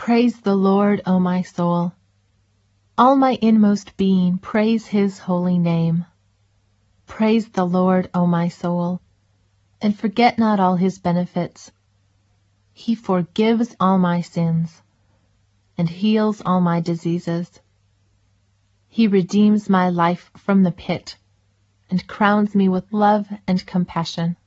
Praise the Lord, O my soul. All my inmost being, praise his holy name. Praise the Lord, O my soul, and forget not all his benefits. He forgives all my sins and heals all my diseases. He redeems my life from the pit and crowns me with love and compassion.